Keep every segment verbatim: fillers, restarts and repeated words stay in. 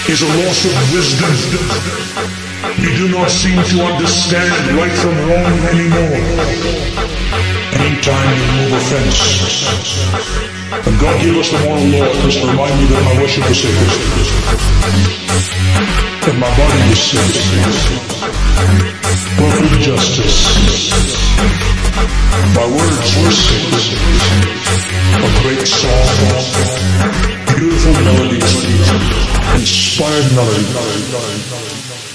is a loss of wisdom. You do not seem to understand right from wrong anymore. Anytime you move a fence, and God gave us the moral law to remind me that my worship was sacred, that my body was sacred, perfect justice. My words were sacred, a great song, beautiful melodies, inspired melody.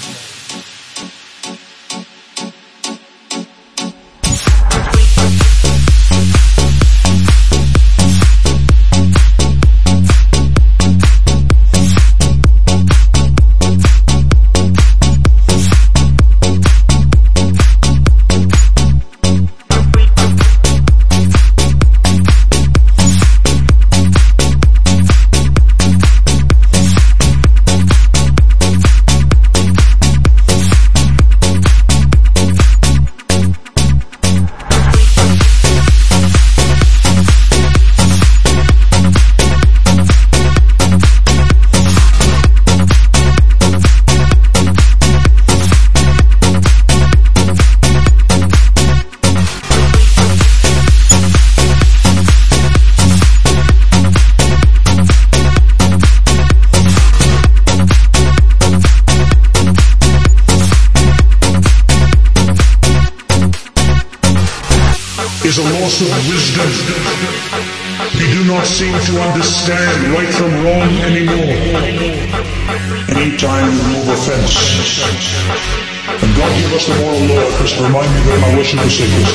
Is a loss of wisdom. You do not seem to understand right from wrong anymore. Anytime you move a fence, and God gave us the moral law to remind me that my worship was sacred,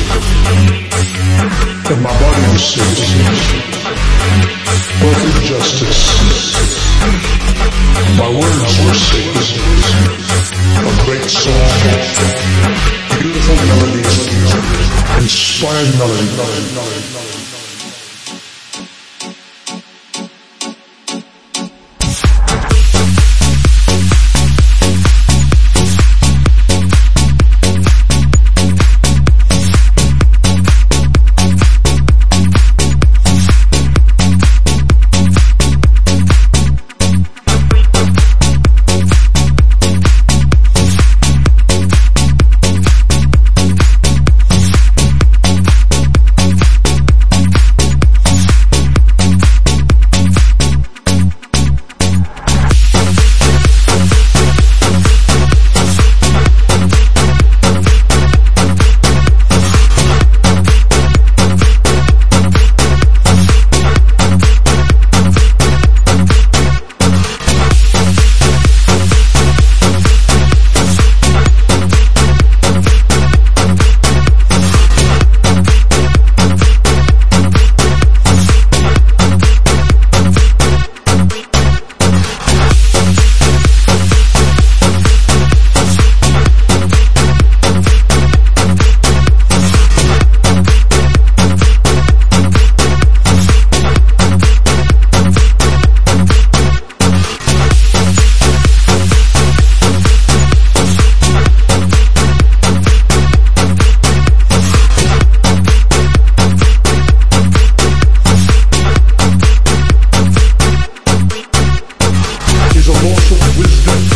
that my body was sacred, perfect justice. My words were sacred, a great song, beautiful melodies, inspired melody. Is a loss of wisdom.